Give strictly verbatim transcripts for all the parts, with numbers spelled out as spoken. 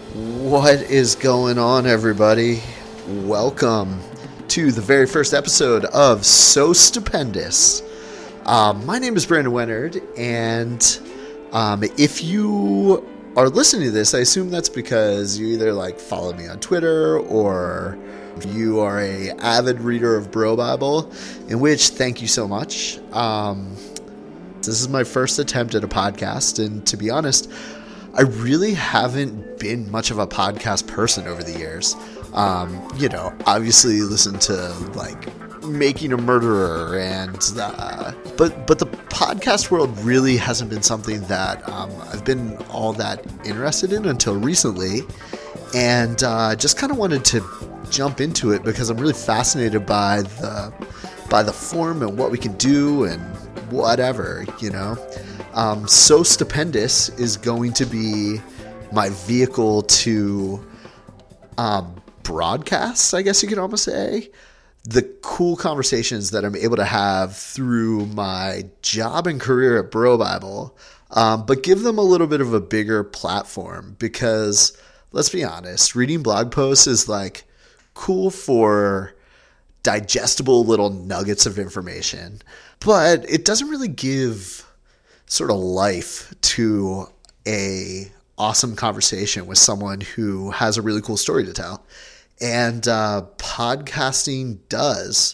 What is going on, everybody? Welcome to the very first episode of So Stupendous. Um, my name is Brandon Wennard, and um, if you are listening to this, I assume that's because you either like follow me on Twitter or you are a avid reader of Bro Bible, in which thank you so much. Um, this is my first attempt at a podcast, and to be honest, I really haven't been much of a podcast person over the years. Um, you know, obviously listen to like Making a Murderer and uh, but but the podcast world really hasn't been something that um, I've been all that interested in until recently, and uh, just kind of wanted to jump into it because I'm really fascinated by the by the form and what we can do and whatever, you know. Um, So Stupendous is going to be my vehicle to um, broadcast, I guess you could almost say, the cool conversations that I'm able to have through my job and career at Bro Bible, um, but give them a little bit of a bigger platform because, let's be honest, reading blog posts is like cool for digestible little nuggets of information, but it doesn't really give sort of life to a awesome conversation with someone who has a really cool story to tell. And uh, podcasting does.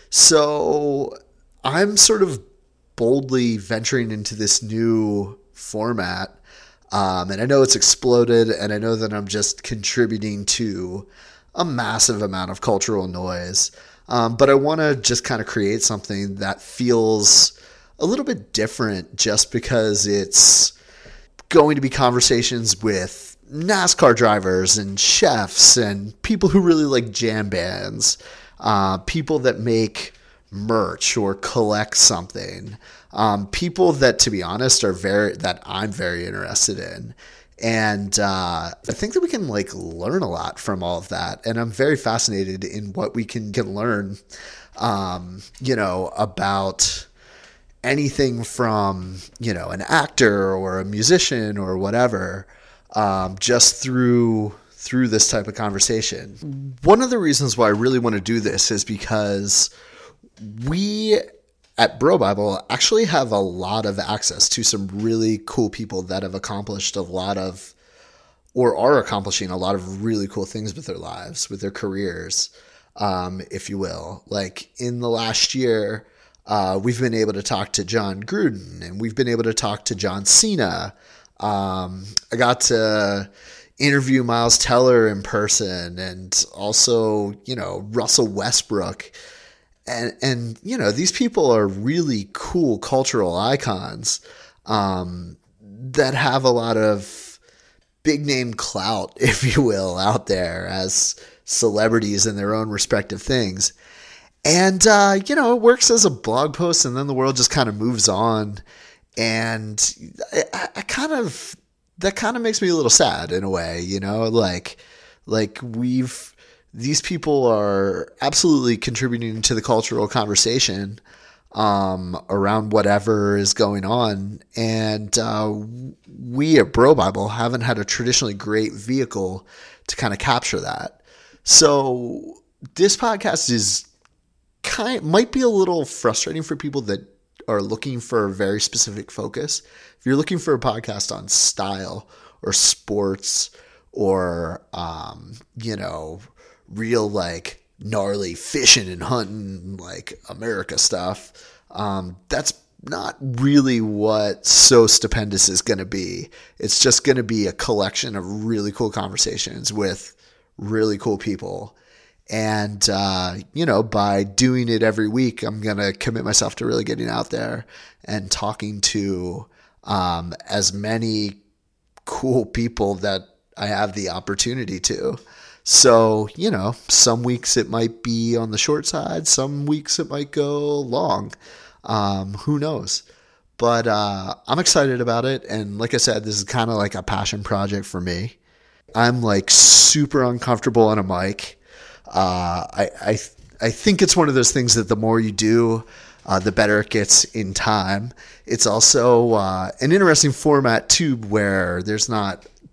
So I'm sort of boldly venturing into this new format. Um, and I know it's exploded, and I know that I'm just contributing to a massive amount of cultural noise. Um, but I want to just kind of create something that feels a little bit different just because it's going to be conversations with NASCAR drivers and chefs and people who really like jam bands, uh, people that make merch or collect something, um, people that, to be honest, are very that I'm very interested in. And uh, I think that we can like learn a lot from all of that. And I'm very fascinated in what we can, can learn, um, you know, about anything from, you know, an actor or a musician or whatever, um, just through through this type of conversation. One of the reasons why I really want to do this is because we at Bro Bible actually have a lot of access to some really cool people that have accomplished a lot of, or are accomplishing a lot of really cool things with their lives, with their careers, um, if you will. Like in the last year, Uh, we've been able to talk to John Gruden, and we've been able to talk to John Cena. Um, I got to interview Miles Teller in person, and also, you know, Russell Westbrook. And, and you know, these people are really cool cultural icons um, that have a lot of big name clout, if you will, out there as celebrities in their own respective things. And, uh, you know, it works as a blog post, and then the world just kind of moves on. And I, I kind of, that kind of makes me a little sad in a way, you know, like, like we've, these people are absolutely contributing to the cultural conversation, um, around whatever is going on. And, uh, we at Bro Bible haven't had a traditionally great vehicle to kind of capture that. So this podcast is, Kind might be a little frustrating for people that are looking for a very specific focus. If you're looking for a podcast on style or sports or, um, you know, real like gnarly fishing and hunting, like America stuff, um, that's not really what So Stupendous is going to be. It's just going to be a collection of really cool conversations with really cool people. And, uh, you know, by doing it every week, I'm going to commit myself to really getting out there and talking to um, as many cool people that I have the opportunity to. So, you know, some weeks it might be on the short side. Some weeks it might go long. Um, who knows? But uh, I'm excited about it. And like I said, this is kind of like a passion project for me. I'm like super uncomfortable on a mic. Uh, I, I, I think it's one of those things that the more you do, uh, the better it gets in time. It's also uh, an interesting format too, where there's not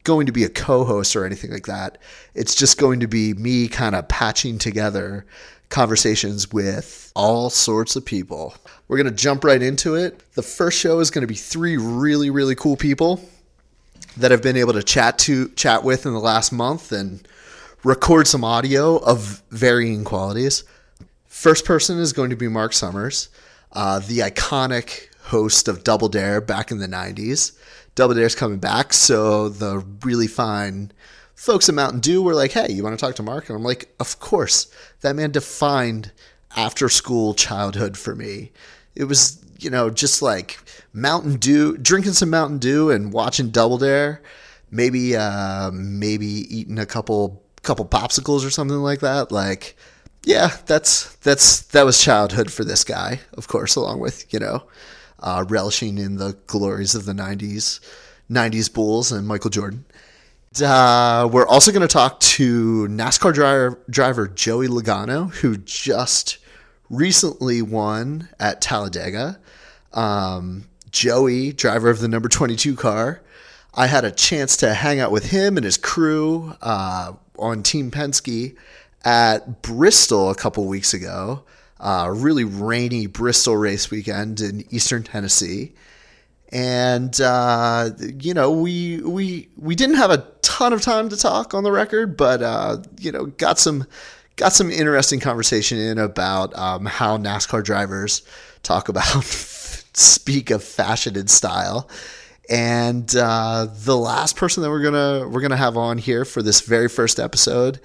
going to be a co-host or anything like that. It's just going to be me kind of patching together conversations with all sorts of people. We're going to jump right into it. The first show is going to be three really, really cool people that I've been able to chat to chat with in the last month and record some audio of varying qualities. First person is going to be Mark Summers, uh, the iconic host of Double Dare back in the nineties. Double Dare's coming back, so the really fine folks at Mountain Dew were like, hey, you want to talk to Mark? And I'm like, of course. That man defined after-school childhood for me. It was, you know, just like Mountain Dew, drinking some Mountain Dew and watching Double Dare, maybe uh, maybe eating a couple couple popsicles or something like that. Like, yeah, that's that's that was childhood for this guy, of course, along with, you know, uh, relishing in the glories of the nineties, nineties Bulls and Michael Jordan. Uh, we're also going to talk to NASCAR driver, driver Joey Logano, who just recently won at Talladega. Um, Joey, driver of the number twenty-two car, I had a chance to hang out with him and his crew uh, on Team Penske at Bristol a couple weeks ago. Uh, really rainy Bristol race weekend in Eastern Tennessee. And, uh, you know, we we we didn't have a ton of time to talk on the record, but, uh, you know, got some got some interesting conversation in about um, how NASCAR drivers talk about, speak of fashion and style. And uh, the last person that we're gonna we're gonna have on here for this very first episode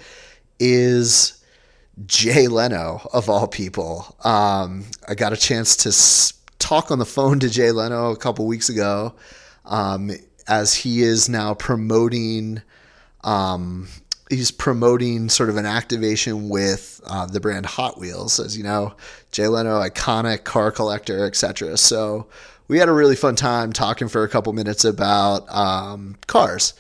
is Jay Leno, of all people. Um, I got a chance to s- talk on the phone to Jay Leno a couple weeks ago, um, as he is now promoting. Um, he's promoting sort of an activation with uh, the brand Hot Wheels, as you know, Jay Leno, iconic car collector, et cetera. So we had a really fun time talking for a couple minutes about um, cars.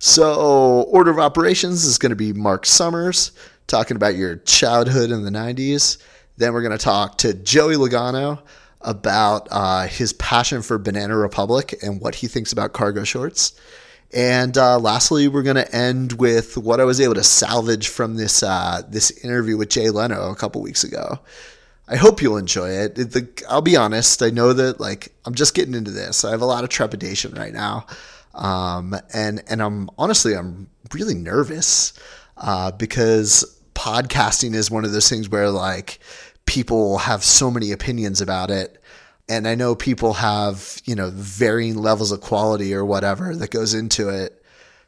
So order of operations is going to be Mark Summers, talking about your childhood in the nineties. Then we're going to talk to Joey Logano about uh, his passion for Banana Republic and what he thinks about cargo shorts. And uh, lastly, we're going to end with what I was able to salvage from this uh, this interview with Jay Leno a couple weeks ago. I hope you'll enjoy it. The, I'll be honest. I know that like I'm just getting into this. I have a lot of trepidation right now, um, and and I'm honestly I'm really nervous uh, because podcasting is one of those things where like people have so many opinions about it. And I know people have, you know, varying levels of quality or whatever that goes into it.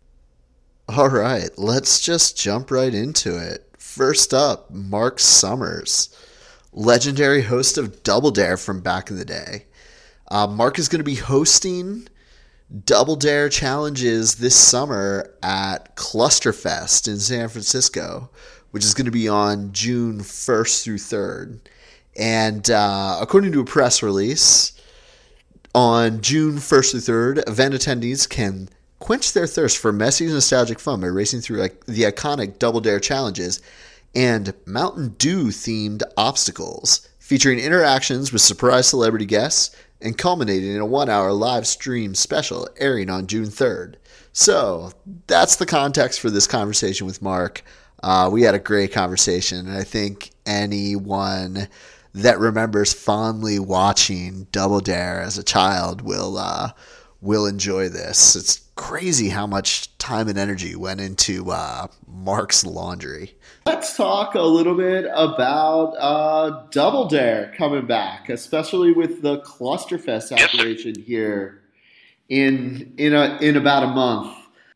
All right, let's just jump right into it. First up, Mark Summers, legendary host of Double Dare from back in the day. Uh, Mark is going to be hosting Double Dare challenges this summer at Clusterfest in San Francisco, which is going to be on June first through third. And uh, according to a press release, on June first through third, event attendees can quench their thirst for messy, nostalgic fun by racing through like the iconic Double Dare challenges and Mountain Dew-themed obstacles, featuring interactions with surprise celebrity guests and culminating in a one-hour live stream special airing on June third. So that's the context for this conversation with Mark. Uh, we had a great conversation, and I think anyone that remembers fondly watching Double Dare as a child will uh, will enjoy this. It's crazy how much time and energy went into uh, Mark's laundry. Let's talk a little bit about uh, Double Dare coming back, especially with the Clusterfest operation here in in a, in about a month.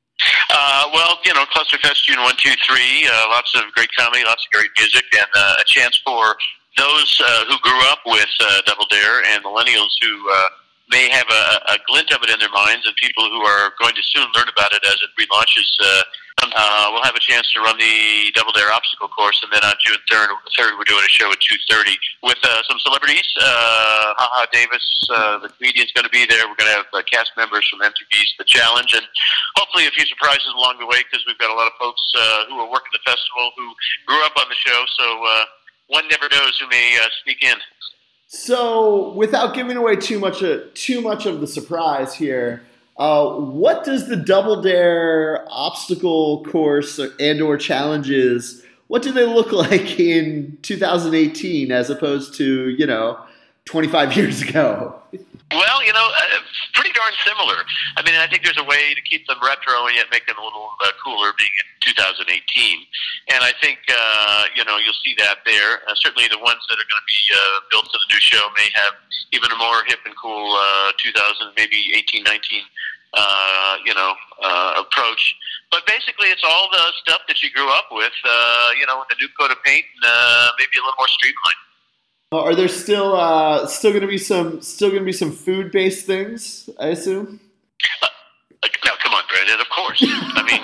Uh, well, you know, Clusterfest June one, two, three, uh, lots of great comedy, lots of great music, and uh, a chance for those uh, who grew up with uh, Double Dare and millennials who uh, may have a, a glint of it in their minds, and people who are going to soon learn about it as it relaunches. Uh, uh, we'll have a chance to run the Double Dare obstacle course, and then on June third, we're doing a show at two thirty with uh, some celebrities. Uh, HaHa Davis, uh, the comedian's going to be there. We're going to have uh, cast members from M T V's The Challenge, and hopefully a few surprises along the way, because we've got a lot of folks uh, who are working the festival who grew up on the show, so uh, one never knows who may uh, sneak in. So, without giving away too much of, too much of the surprise here, Uh, what does the Double Dare obstacle course and or challenges, what do they look like in two thousand eighteen as opposed to, you know, twenty-five years ago? Well, you know, uh, pretty darn similar. I mean, I think there's a way to keep them retro and yet make them a little uh, cooler being in two thousand eighteen. And I think, uh, you know, you'll see that there. Uh, certainly the ones that are going to be uh, built for the new show may have even a more hip and cool uh, two thousand, maybe eighteen, nineteen, uh, you know, uh, approach. But basically it's all the stuff that you grew up with, uh, you know, with a new coat of paint and uh, maybe a little more streamlined. Are there still uh, still going to be some still going to be some food based things? I assume. Uh, no, come on, Brandon. Of course. I mean,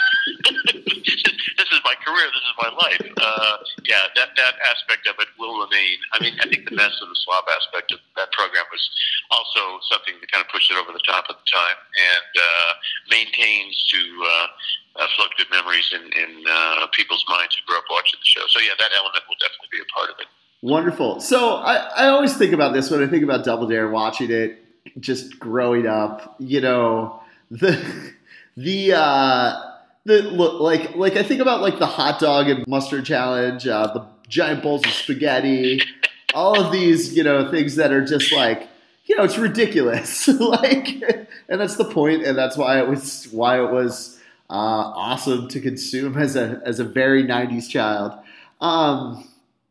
this is my career. This is my life. Uh, yeah, that that aspect of it will remain. I mean, I think the mess and the slop aspect of that program was also something that kind of pushed it over the top at the time and uh, maintains to uh, uh, float good memories in, in uh, people's minds who grew up watching the show. So yeah, that element will definitely be a part of it. Wonderful. So I, I always think about this when I think about Double Dare, watching it, just growing up. You know, the the uh, the look like like I think about like the hot dog and mustard challenge, uh, the giant bowls of spaghetti, all of these, you know, things that are just like, you know, it's ridiculous. Like, and that's the point, and that's why it was why it was uh, awesome to consume as a as a very nineties child. Um,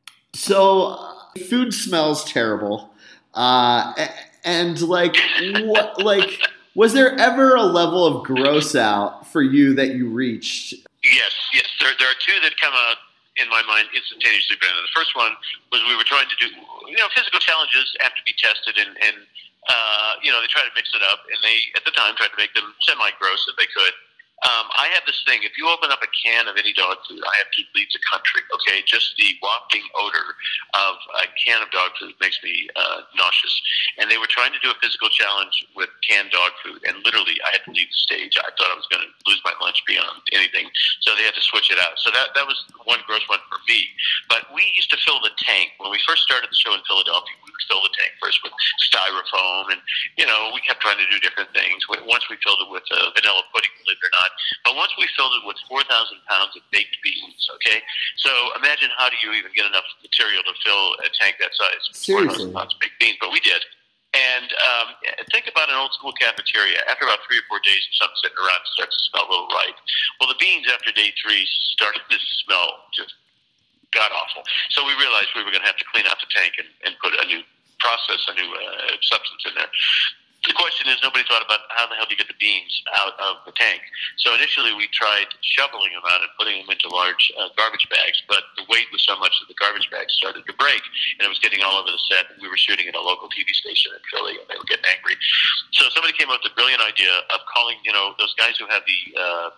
So uh, food smells terrible, uh, and like what? Like, was there ever a level of gross out for you that you reached? Yes, yes. There, there are two that come out in my mind instantaneously, Brandon. The first one was we were trying to do, you know, physical challenges have to be tested, and, and uh, you know, they try to mix it up, and they at the time tried to make them semi-gross if they could. Um, I have this thing. If you open up a can of any dog food, I have to leave the country. Okay, just the wafting odor of a can of dog food makes me uh, nauseous. And they were trying to do a physical challenge with canned dog food, and literally, I had to leave the stage. I thought I was going to lose my lunch beyond anything, so they had to switch it out. So that that was one gross one for me. But we used to fill the tank when we first started the show in Philadelphia. We would fill the tank first with styrofoam, and you know, we kept trying to do different things. Once we filled it with uh, vanilla pudding, believe it or not. But once we filled it with four thousand pounds of baked beans, okay? So imagine how do you even get enough material to fill a tank that size? four thousand pounds of baked beans, but we did. And um, think about an old school cafeteria. After about three or four days of something sitting around, it starts to smell a little right. Well, the beans after day three started to smell just god-awful. So we realized we were going to have to clean out the tank and, and put a new process, a new uh, substance in there. The question is, nobody thought about how the hell do you get the beans out of the tank. So initially we tried shoveling them out and putting them into large uh, garbage bags, but the weight was so much that the garbage bags started to break, and it was getting all over the set. And we were shooting at a local T V station in Philly, and they were getting angry. So somebody came up with the brilliant idea of calling, you know, those guys who have the uh,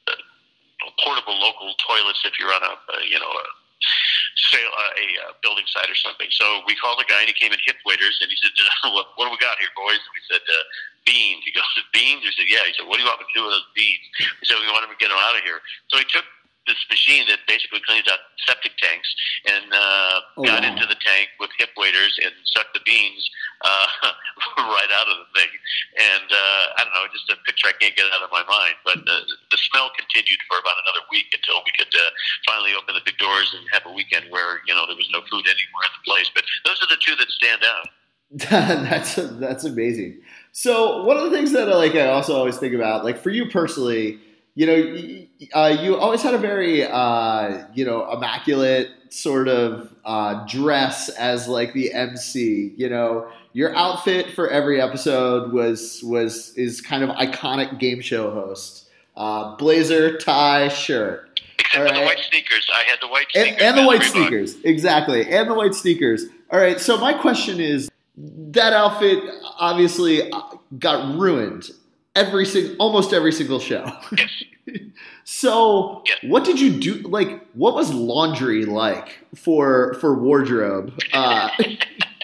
uh, portable local toilets if you're on a, uh, you know, a sail, uh, a uh, building site or something. So we called a guy, and he came in hip waiters, and he said, what, what do we got here, boys? And we said, uh, beans. He goes, beans? We said, yeah. He said, what do you want me to do with those beans? We said, we want him to get them out of here. So he took this machine that basically cleans out septic tanks and uh, oh, got wow. into the tank with hip waiters and sucked the beans uh, right out of the thing. And uh, I don't know, just a picture I can't get out of my mind. But uh, the smell continued for about another week until we could uh, finally open the big doors and have a weekend where, you know, there was no food anywhere in the place. But those are the two that stand out. that's that's amazing. So one of the things that like I also always think about, like for you personally, you know, uh, you always had a very, uh, you know, immaculate sort of uh, dress as like the M C. You know, your outfit for every episode was was is kind of iconic game show host. Uh, blazer, tie, shirt. Except right. for the white sneakers. I had the white sneakers. And, and the white sneakers, exactly. And the white sneakers. All right, so my question is, that outfit obviously got ruined every single, almost every single show. Yes. So, yes. What did you do? Like, what was laundry like for for wardrobe? Uh, we,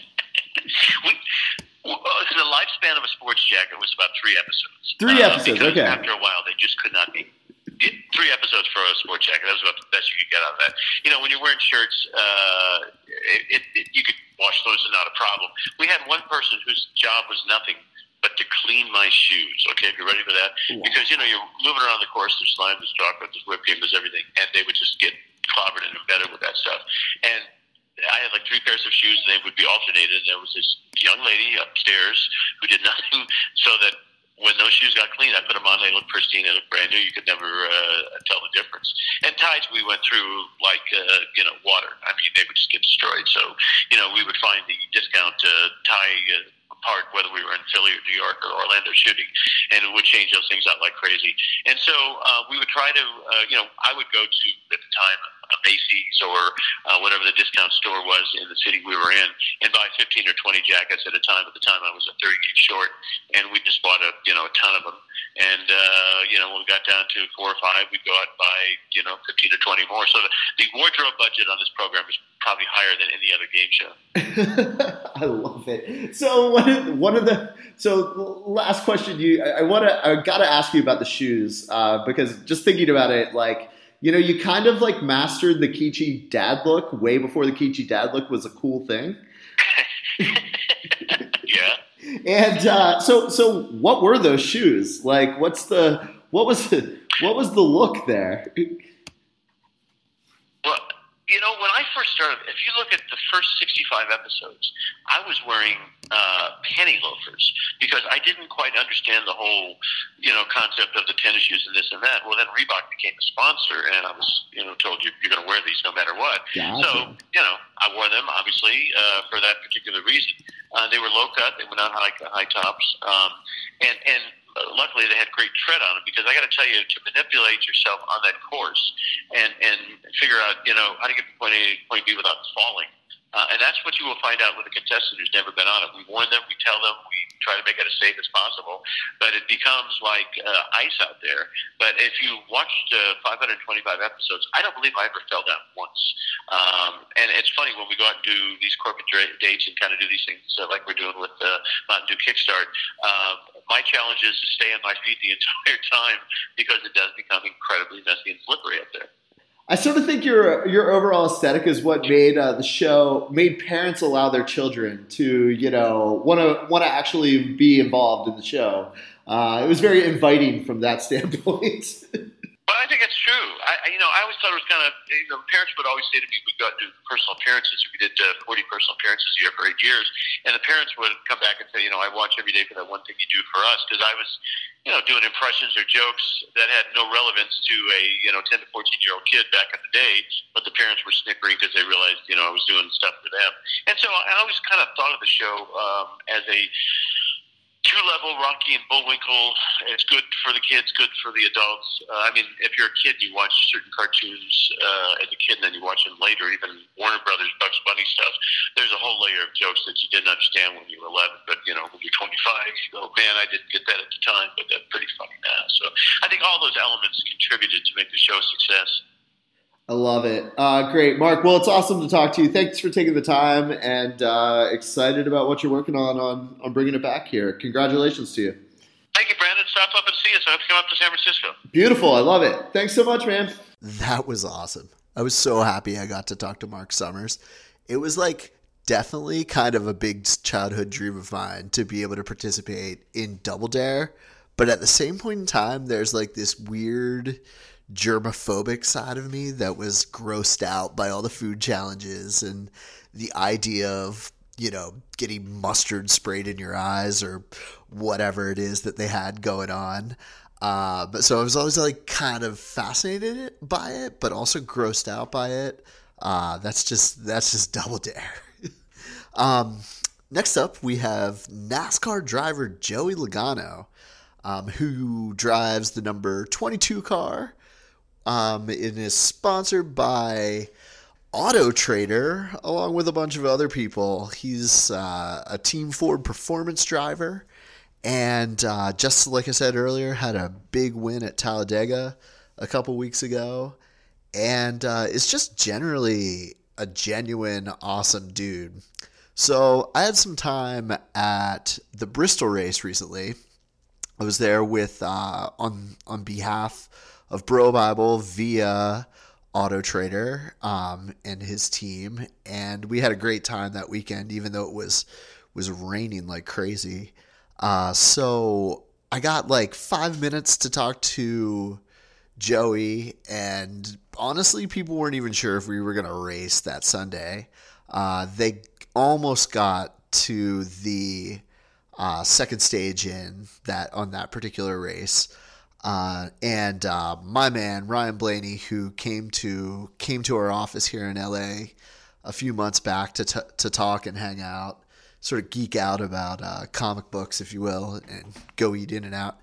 well, the lifespan of a sports jacket was about three episodes. Three uh, episodes. Because okay. After a while, they just could not be. Three episodes for a sports jacket. That was about the best you could get out of that. You know, when you're wearing shirts, uh, it, it, it, you could wash those, is not a problem. We had one person whose job was nothing but to clean my shoes. Okay, if you're ready for that, Wow. because you know you're moving around the course. There's slime, there's chocolate, there's whipped cream, there's everything, and they would just get clobbered and embedded with that stuff. And I had like three pairs of shoes, and they would be alternated. And there was this young lady upstairs who did nothing so that when those shoes got clean, I put them on. They looked pristine. They looked brand new. You could never uh, tell the difference. And ties we went through like uh, you know water. I mean, they would just get destroyed. So you know we would find the discount uh, tie uh, part, whether we were in Philly or New York or Orlando shooting, and it would change those things out like crazy. And so uh, we would try to, uh, you know, I would go to at the time a Macy's or uh, whatever the discount store was in the city we were in, and buy fifteen or twenty jackets at a time. At the time, I was a thirty-eight short, and we just bought a you know a ton of them. And uh, you know, when we got down to four or five, we'd go out and buy you know fifteen or twenty more. So the, the wardrobe budget on this program is probably higher than any other game show. I love it. So one of, one of the so last question you I, I want to I got to ask you about the shoes uh, because just thinking about it, like you know you kind of like mastered the Kichi dad look way before the Kichi dad look was a cool thing. Yeah. And uh, so so what were those shoes like? What's the what was the, what was the look there? Well, you know, when I first started, if you look at the first sixty-five episodes, I was wearing uh, penny loafers because I didn't quite understand the whole, you know, concept of the tennis shoes and this and that. Well, then Reebok became a sponsor, and I was, you know, told you you're going to wear these no matter what. Gotcha. So, you know, I wore them obviously uh, for that particular reason. Uh, they were low cut; they were not high high tops, um, and and. Uh, luckily, they had great tread on them because I got to tell you, to manipulate yourself on that course and and figure out, you know, how to get from point A to point B without falling. Uh, and that's what you will find out with a contestant who's never been on it. We warn them, we tell them, we try to make it as safe as possible, but it becomes like uh, ice out there. But if you watched uh, five hundred twenty-five episodes, I don't believe I ever fell down once. Um, and it's funny when we go out and do these corporate dates and kind of do these things uh, like we're doing with uh, Mountain Dew Kickstart. Uh, my challenge is to stay on my feet the entire time because it does become incredibly messy and slippery out there. I sort of think your your overall aesthetic is what made uh, the show made parents allow their children to you know want to want to actually be involved in the show. Uh, it was very inviting from that standpoint. Well, I think it's true. I, you know, I always thought it was kind of, you know, parents would always say to me, we'd go out and do personal appearances. We did uh, forty personal appearances a year for eight years. And the parents would come back and say, you know, I watch every day for that one thing you do for us. Because I was, you know, doing impressions or jokes that had no relevance to a, you know, ten to fourteen-year-old kid back in the day. But the parents were snickering because they realized, you know, I was doing stuff for them. And so I always kind of thought of the show um, as a two-level Rocky and Bullwinkle. It's good for the kids, good for the adults. Uh, I mean, if you're a kid, you watch certain cartoons uh, as a kid, and then you watch them later, even Warner Brothers, Bugs Bunny stuff. There's a whole layer of jokes that you didn't understand when you were eleven, but, you know, when you're twenty-five, you go, man, I didn't get that at the time, but that's pretty funny now. So I think all those elements contributed to make the show a success. I love it. Uh, great, Mark. Well, it's awesome to talk to you. Thanks for taking the time, and uh, excited about what you're working on, on on bringing it back here. Congratulations to you. Thank you, Brandon. Stop up and see us. I have to come up to San Francisco. Beautiful. I love it. Thanks so much, man. That was awesome. I was so happy I got to talk to Mark Summers. It was like definitely kind of a big childhood dream of mine to be able to participate in Double Dare, but at the same point in time, there's like this weird germophobic side of me that was grossed out by all the food challenges and the idea of, you know, getting mustard sprayed in your eyes or whatever it is that they had going on. Uh, but so I was always like kind of fascinated by it, but also grossed out by it. Uh, that's just, that's just Double Dare. um, next up we have NASCAR driver Joey Logano, um, who drives the number twenty-two car. Um, it is sponsored by Auto Trader, along with a bunch of other people. He's uh, a Team Ford performance driver, and uh, just like I said earlier, had a big win at Talladega a couple weeks ago, and uh, is just generally a genuine awesome dude. So I had some time at the Bristol race recently. I was there with uh, on on behalf of Bro Bible via Auto Trader um, and his team, and we had a great time that weekend, even though it was was raining like crazy. Uh, so I got like five minutes to talk to Joey, and honestly, people weren't even sure if we were going to race that Sunday. Uh, they almost got to the uh, second stage in that on that particular race. Uh, and uh, my man Ryan Blaney, who came to came to our office here in L A a few months back to t- to talk and hang out, sort of geek out about uh, comic books, if you will, and go eat in and out.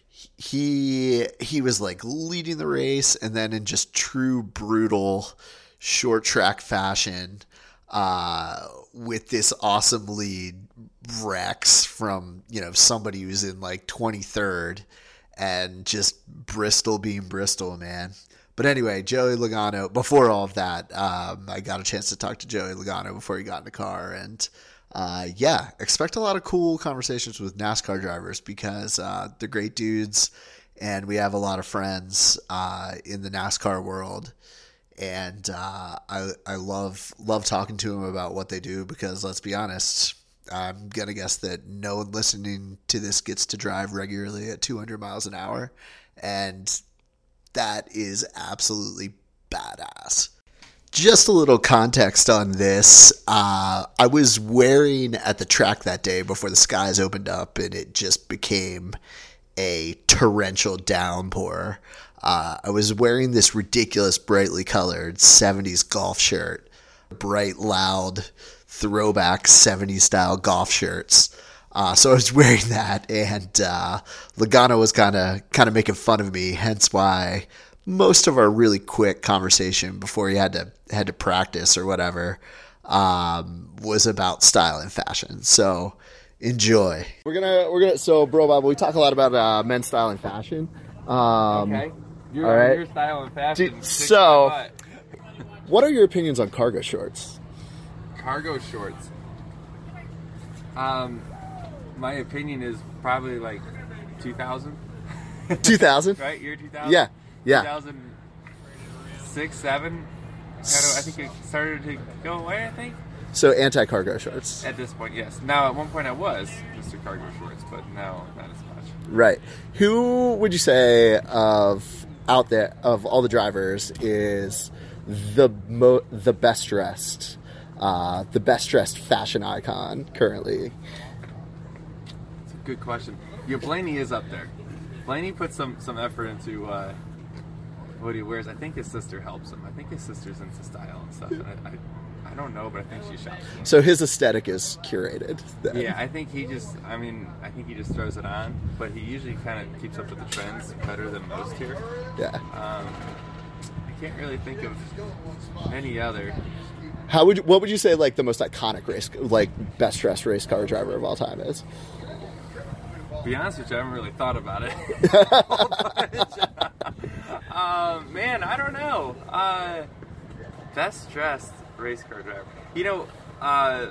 He he was like leading the race, and then in just true brutal short track fashion, uh, with this awesome lead, wrecks from you know somebody who's in like twenty-third, and just Bristol being Bristol, man. But anyway, Joey Logano. Before all of that, um, I got a chance to talk to Joey Logano before he got in the car, and uh, yeah, expect a lot of cool conversations with NASCAR drivers because uh, they're great dudes, and we have a lot of friends uh, in the NASCAR world. And uh, I I love love talking to them about what they do because let's be honest, I'm gonna guess that no one listening to this gets to drive regularly at two hundred miles an hour, and that is absolutely badass. Just a little context on this. Uh, I was wearing at the track that day before the skies opened up and it just became a torrential downpour. Uh, I was wearing this ridiculous brightly colored seventies golf shirt, bright, loud, throwback seventies style golf shirts. Uh, so I was wearing that, and uh, Logano was kind of kind of making fun of me. Hence why most of our really quick conversation before he had to had to practice or whatever um, was about style and fashion. So enjoy. We're gonna we're gonna so bro Bob, we talk a lot about uh, men's style and fashion. Um, okay, your all right. your style and fashion. Dude, so, what are your opinions on cargo shorts? Cargo shorts. Um, my opinion is probably like two thousand. two thousand? Right, year two thousand. Yeah, yeah. two thousand six, seven. Kind of, I think it started to go away. I think. So anti-cargo shorts. At this point, yes. Now, at one point, I was Mister Cargo Shorts, but now not as much. Right. Who would you say of out there of all the drivers is the mo- the best dressed, uh, the best dressed fashion icon currently? It's a good question. Your Blaney is up there. Blaney put some some effort into uh, what he wears. I think his sister helps him. I think his sister's into style and stuff. And I, I, I don't know, but I think she shops. So his aesthetic is curated then. Yeah, I think he just, I mean, I think he just throws it on, but he usually kind of keeps up with the trends better than most here. Yeah. Um, I can't really think of any other. How would you, what would you say like the most iconic race, like best dressed race car driver of all time is? To be honest with you, I haven't really thought about it. uh, man, I don't know. Uh, best dressed race car driver. You know, uh,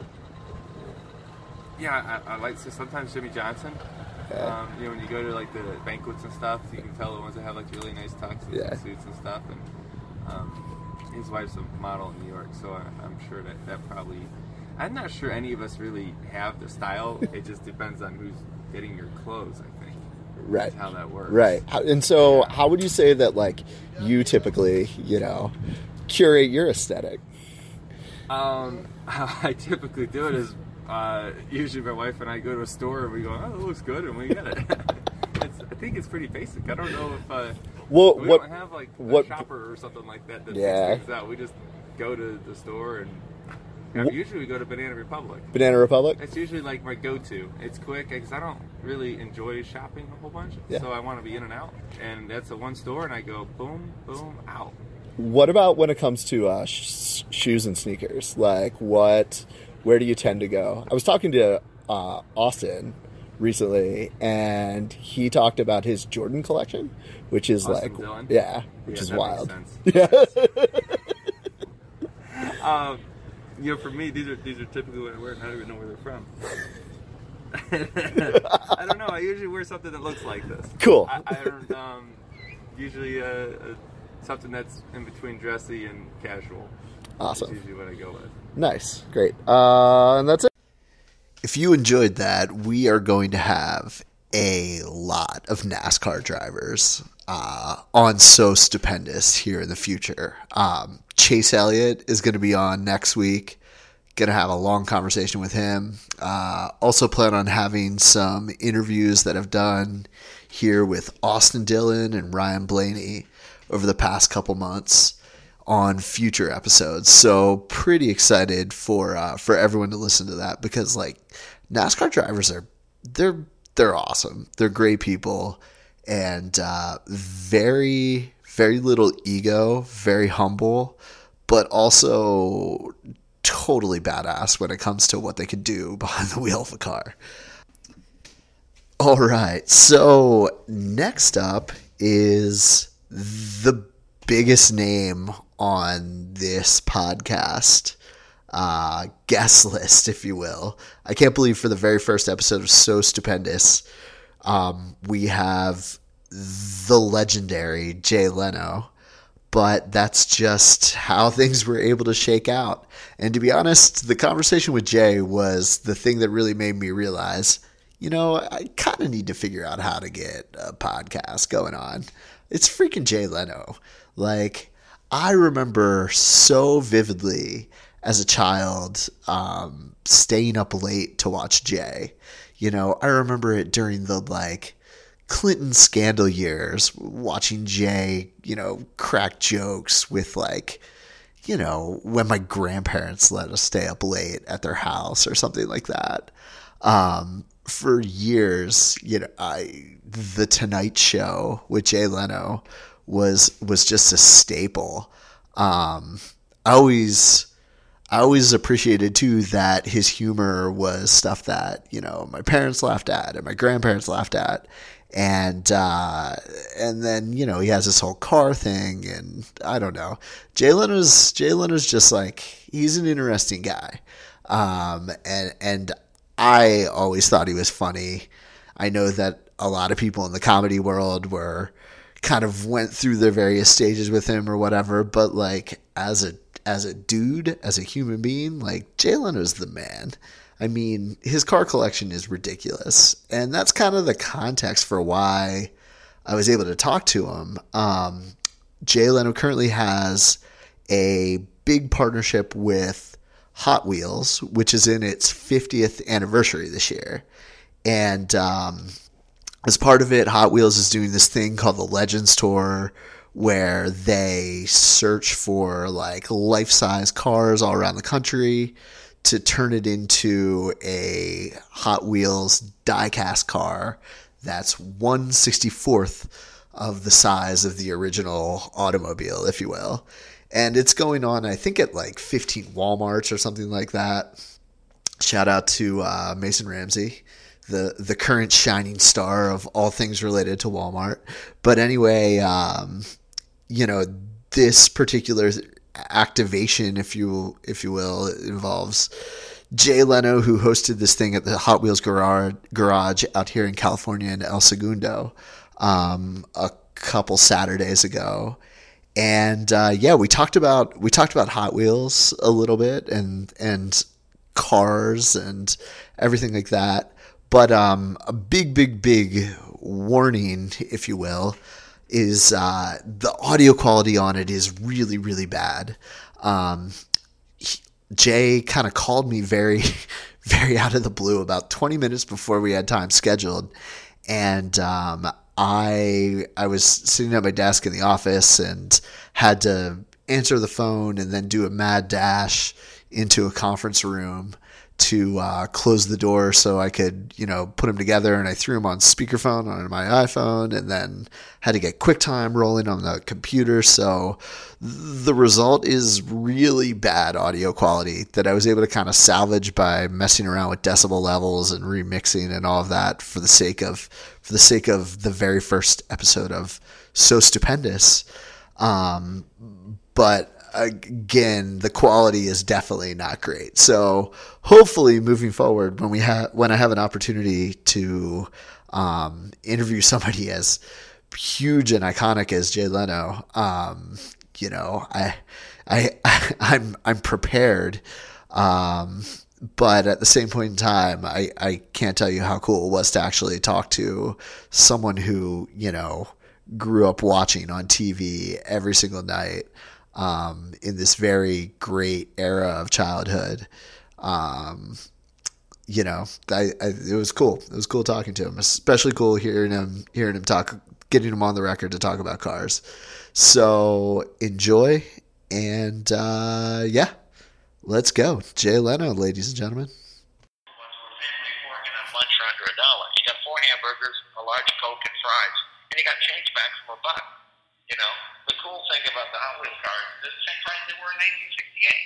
yeah, I, I like so sometimes Jimmy Johnson. Okay. Um, you know, when you go to like the banquets and stuff, you can tell the ones that have like really nice tuxes Yeah. and suits and stuff. And um, his wife's a model in New York, so I, I'm sure that that probably. I'm not sure any of us really have the style. It just depends on who's getting your clothes, I think. Right. That's how that works. Right. How, and so, how would you say that like you typically, you know, curate your aesthetic? Um, how I typically do it is uh, usually my wife and I go to a store and we go, oh, it looks good, and we get it. it's, I think it's pretty basic. I don't know if uh, Well, we what, don't have like a what, shopper or something like that that Yeah. picks things out. We just go to the store and I mean, usually we go to Banana Republic. Banana Republic? It's usually like my go-to. It's quick because I don't really enjoy shopping a whole bunch, Yeah. so I want to be in and out. And that's a one store, and I go boom, boom, out. What about when it comes to uh, sh- shoes and sneakers? Like, what, where do you tend to go? I was talking to uh, Austin recently, and he talked about his Jordan collection, which is Austin like, Dillon? yeah, which Yeah, is that wild. makes sense. Yeah. um, you know, for me, these are these are typically what I wear, and I don't even know where they're from. I don't know. I usually wear something that looks like this. Cool. I, I don't, um, usually uh, uh, something that's in between dressy and casual. Awesome. That's usually what I go with. Nice. Great. Uh, and that's it. if you enjoyed that, we are going to have a lot of NASCAR drivers uh, on So Stupendous here in the future. Um, Chase Elliott is going to be on next week. Going to have a long conversation with him. Uh, also plan on having some interviews that I've done here with Austin Dillon and Ryan Blaney over the past couple months on future episodes. So pretty excited for uh, for everyone to listen to that, because like NASCAR drivers are they're they're awesome. They're great people, and uh, very very little ego, very humble, but also totally badass when it comes to what they can do behind the wheel of a car. All right, so next up is the biggest name on this podcast uh, guest list, if you will. I can't believe for the very first episode of So Stupendous, um, we have the legendary Jay Leno. But that's just how things were able to shake out. And to be honest, the conversation with Jay was the thing that really made me realize, you know, I kind of need to figure out how to get a podcast going on. It's freaking Jay Leno. Like, I remember so vividly as a child um, staying up late to watch Jay. You know, I remember it during the, like, Clinton scandal years, watching Jay, you know, crack jokes with, like, you know, when my grandparents let us stay up late at their house or something like that. Um, for years, you know, I, The Tonight Show with Jay Leno was, was just a staple. Um, I always, I always appreciated too that his humor was stuff that, you know, my parents laughed at and my grandparents laughed at. And, uh, and then, you know, he has this whole car thing, and I don't know. Jay Leno's, Jay Leno's just like, he's an interesting guy. Um, and, and I always thought he was funny. I know that a lot of people in the comedy world were kind of went through their various stages with him or whatever, but like as a, as a dude, as a human being, like Jay Leno's the man. I mean, his car collection is ridiculous, and that's kind of the context for why I was able to talk to him. Um, Jay Leno currently has a big partnership with Hot Wheels, which is in its fiftieth anniversary this year. And um, as part of it, Hot Wheels is doing this thing called the Legends Tour, where they search for like life-size cars all around the country to turn it into a Hot Wheels die-cast car that's one sixty-fourth of the size of the original automobile, if you will. And it's going on, I think, at like fifteen Walmarts or something like that. Shout out to uh, Mason Ramsey, the, the current shining star of all things related to Walmart. But anyway, um, you know, this particular activation, if you if you will, involves Jay Leno, who hosted this thing at the Hot Wheels garage, garage out here in California in El Segundo um, a couple Saturdays ago. And uh, yeah, we talked about we talked about Hot Wheels a little bit and and cars and everything like that. But um, a big, big, big warning, if you will, is uh, the audio quality on it is really, really bad. Um, he, Jay kind of called me very, very out of the blue about twenty minutes before we had time scheduled. And um, I I was sitting at my desk in the office and had to answer the phone and then do a mad dash into a conference room to uh, close the door so I could, you know, put them together. And I threw them on speakerphone on my iPhone and then had to get QuickTime rolling on the computer. So the result is really bad audio quality that I was able to kind of salvage by messing around with decibel levels and remixing and all of that for the sake of, for the sake of the very first episode of So Stupendous. Um, but again, the quality is definitely not great. So hopefully moving forward, when we have, when I have an opportunity to, um, interview somebody as huge and iconic as Jay Leno, um, you know, I, I, I'm, I'm prepared, um, but at the same point in time, I, I can't tell you how cool it was to actually talk to someone who, you know, grew up watching on T V every single night um, in this very great era of childhood. Um, you know, I, I, it was cool. It was cool talking to him, especially cool hearing him, hearing him talk, getting him on the record to talk about cars. So enjoy. And, uh, yeah, let's go. Jay Leno, ladies and gentlemen. Working on lunch for under a dollar. You got four hamburgers, a large Coke, and fries, and you got change back from a buck. You know, the cool thing about the Hot Wheels cars is the same price they were in nineteen sixty-eight.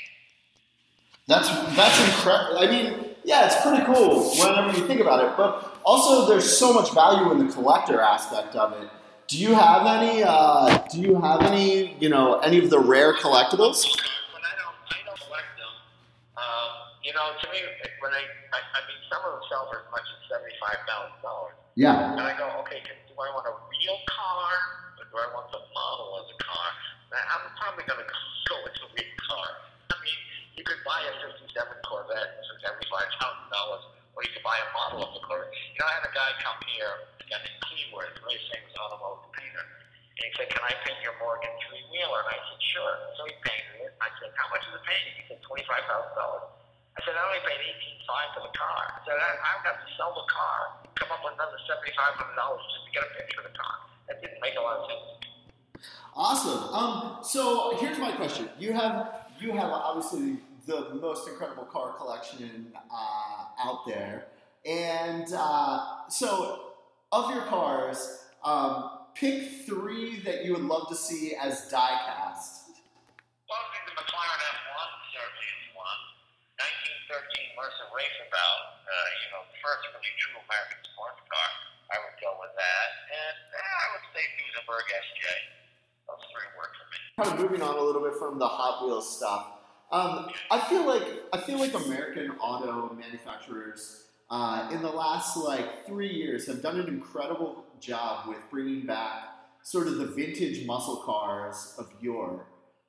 That's that's incredible. I mean, yeah, it's pretty cool whenever you think about it. But also, there's so much value in the collector aspect of it. Do you have any? Uh, do you have any? You know, any of the rare collectibles? But I don't, I don't collect them. Um, you know, to me, when I, I, I mean, some of them sell for as much as seventy-five thousand dollars. Yeah. And I go, okay, do I want a real car, or do I want the model of the car? I'm probably going to go with the real car. I mean, you could buy a fifty-seven Corvette for seventy-five thousand dollars, or you could buy a model of the Corvette. You know, I had a guy come here, a guy named Cleveland, a really famous automotive painter, and he said, can I paint your Morgan three-wheeler? And I said, sure. So he painted it. I said, how much is the painting? He said, twenty-five thousand dollars. I said, I only paid eighteen five for the car. I said, I, I would have to sell the car, come up with another seventy-five hundred dollars just to get a picture of the car. That didn't make a lot of sense. Awesome. Um, so here's my question. You have you have obviously the most incredible car collection uh, out there, and uh, so of your cars, um, pick three that you would love to see as die cast. Well, I think the McLaren F one certainly is one. nineteen thirteen Mercer Raceabout, uh, you know, the first really true American sports car. I would go with that, and eh, I would say Duesenberg S J. Those three work for me. Kind of moving on a little bit from the Hot Wheels stuff. Um, I feel like I feel like American auto manufacturers uh, in the last like three years have done an incredible job with bringing back sort of the vintage muscle cars of yore.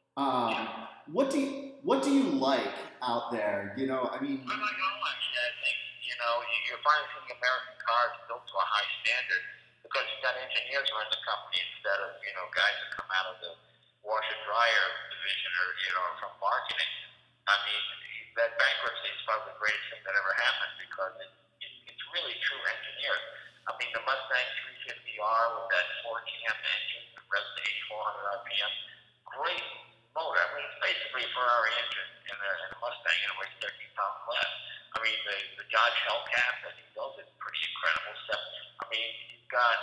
Um, what do you what do you like out there? You know, I mean, I like all actually. I think you know you're finally seeing American cars built to a high standard because you've got engineers who are in the company instead of you know guys that come out of the washer dryer division or you know from marketing. I mean, that bankruptcy is probably the greatest thing that ever happened because it, it, it's really true engineers. I mean, the Mustang three fifty R with that four cam engine, the revs to eighty-four hundred R P M, great motor. I mean, it's basically a Ferrari engine in a, in a Mustang, and it weighs thirteen pounds less. I mean, the, the Dodge Hellcat that he built is pretty incredible stuff. I mean, you've got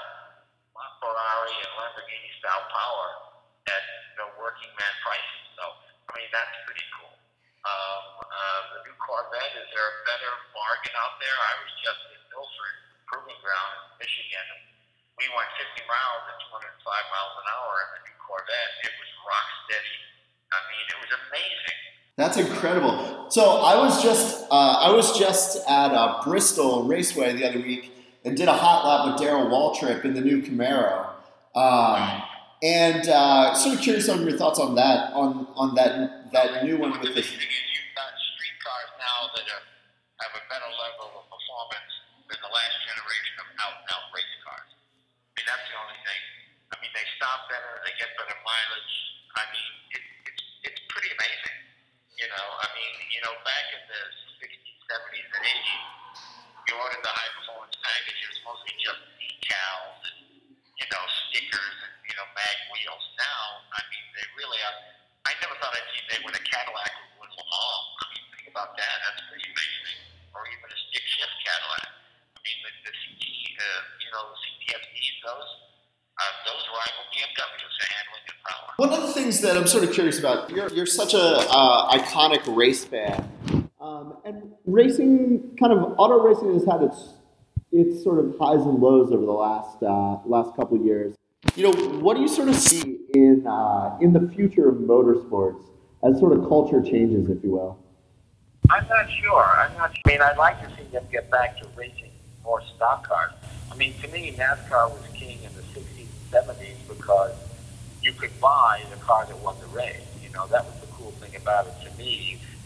Ferrari and Lamborghini style power at you know, working man prices. So, I mean, that's pretty cool. Um, uh, the new Corvette, is there a better bargain out there? I was just in Milford Proving Ground in Michigan, and we went fifty miles at two hundred five miles an hour in the new Corvette. It was rock steady. I mean, it was amazing. That's incredible. So I was just uh, I was just at uh, Bristol Raceway the other week and did a hot lap with Darrell Waltrip in the new Camaro. Um, and uh, sort of curious on your thoughts on that, on on that that new one with the this. thing is, you've got street cars now that are, have a better level of performance than the last generation of out-and-out race cars. I mean, that's the only thing. I mean, they stop better, they get better mileage. I mean, it, it's it's pretty amazing. You know, I mean, you know, back in the sixties, seventies, and eighties, you ordered the high-performance package. It was mostly just decals and, you know, stickers and, you know, mag wheels. Now, I mean, they really are. I never thought I'd see they win a Cadillac with Le Mans. I mean, think about that. That's pretty amazing. Or even a stick shift Cadillac. I mean, the, the C T, uh, you know, the C T S Vs, those, uh, those rival B M Ws for handling and power. One of the things that I'm sort of curious about, you're you're such a uh, iconic race fan, um, and racing, kind of auto racing has had its its sort of highs and lows over the last uh, last couple of years. You know, what do you sort of see in uh, in the future of motorsports as sort of culture changes, if you will? I'm not sure. I'm not. I mean, I'd like to see them get back to racing more stock cars. I mean, to me, NASCAR was king in the sixties and seventies because you could buy the car that won the race. You know, that was the cool thing about it to me.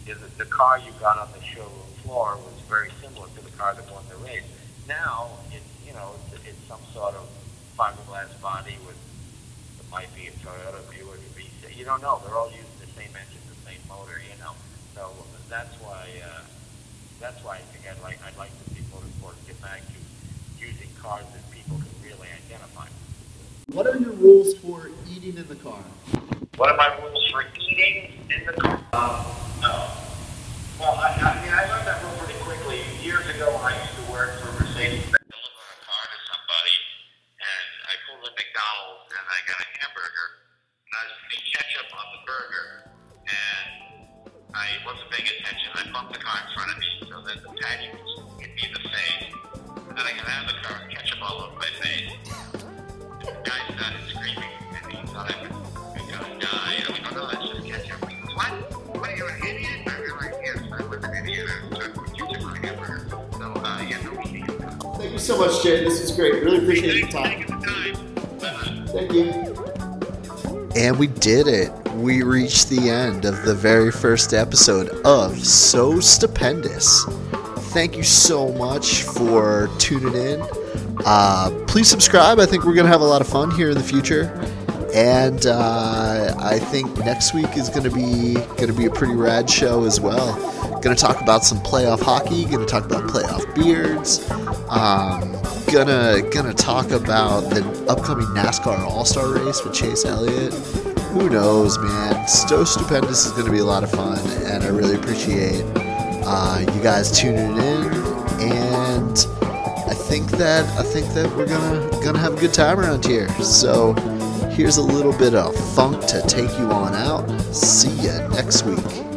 the, the car you got on the showroom floor was very similar to the car that won the race. Now, it's, you know, it's, it's some sort of fiberglass body with, it might be a Toyota Buick, a V six. You don't know. They're all using the same engine, the same motor, you know. So that's why, uh, that's why I think I'd like, I'd like to see motorsport get back to using cars that people can really identify. What are your rules for eating in the car? What are my rules for eating in the car? Um, no. Well, I, I mean, I learned that rule pretty quickly. Years ago, when I used to work for Mercedes, I delivered a car to somebody, and I pulled in McDonald's, and I got a hamburger, and I was putting ketchup on the burger, and I wasn't paying attention. I bumped the car in front of me, so that the patty was hit me in the face, and then I got out of the car with ketchup all over my face. The guy started screaming, and he thought I was going to die. I was like, oh no, that's just ketchup. He goes, what? What, are you an idiot? I was like, yes, I was an idiot. I put ketchup on a hamburger. So, uh, yeah, no eating. Thank you so much, Jay. This was great. Really appreciate your time. Thank you for the time. Bye-bye. Thank you. And we did it. We reached the end of the very first episode of So Stupendous. Thank you so much for tuning in. Uh, please subscribe. I think we're going to have a lot of fun here in the future. And uh, I think next week is going to be going to be a pretty rad show as well. Going to talk about some playoff hockey. Going to talk about playoff beards. Um, gonna gonna talk about the upcoming NASCAR All-Star race with Chase Elliott. Who knows, man? So Stupendous is going to be a lot of fun, and I really appreciate uh, you guys tuning in. And I think that I think that we're gonna gonna have a good time around here. So here's a little bit of funk to take you on out. See ya next week.